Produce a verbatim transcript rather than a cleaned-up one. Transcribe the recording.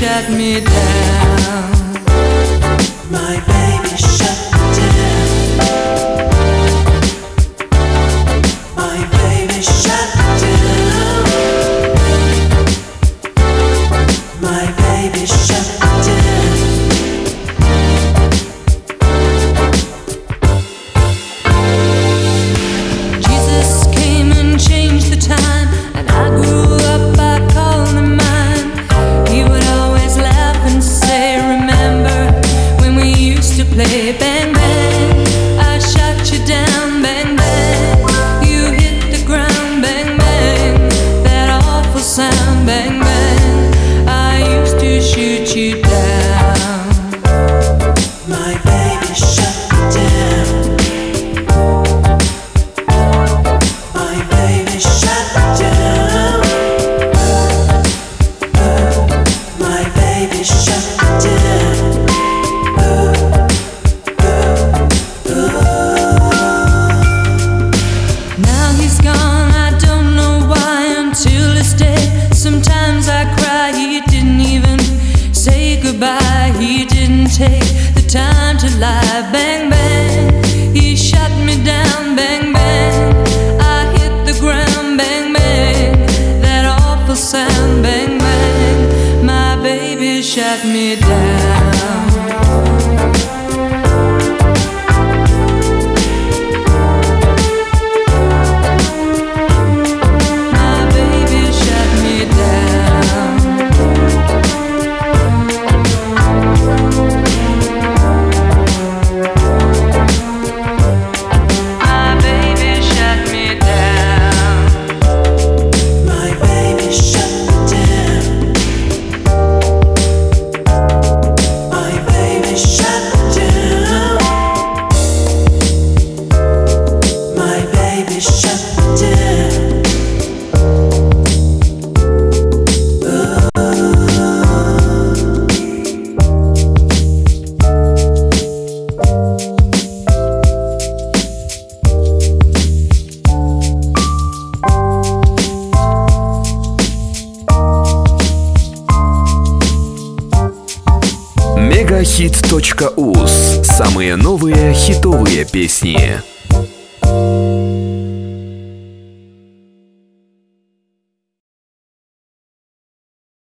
shut me down. My baby shut me down. My baby shut me down. My baby shut me down. Jesus came and changed the time, and I grew up, I called him mine. He would always laugh and say, remember when we used to play bang bang? I shot you down, bang bang. You hit the ground, bang bang. That awful sound, bang bang. I used to shoot you down. My baby shut me down. My baby shut me down. My baby shut me down. Now he's gone, I don't know why, until this day. Sometimes I cry, he didn't even say goodbye. He didn't take the time to lie, bang bang. He shut me down, bang bang. I hit the ground, bang bang. That awful sound, bang bang. My baby shut me down. My baby shut me down. My baby shut me down. My baby shut me down. My baby shut me down. My baby shut me down. Мегахит точка уз. Самые новые хитовые песни.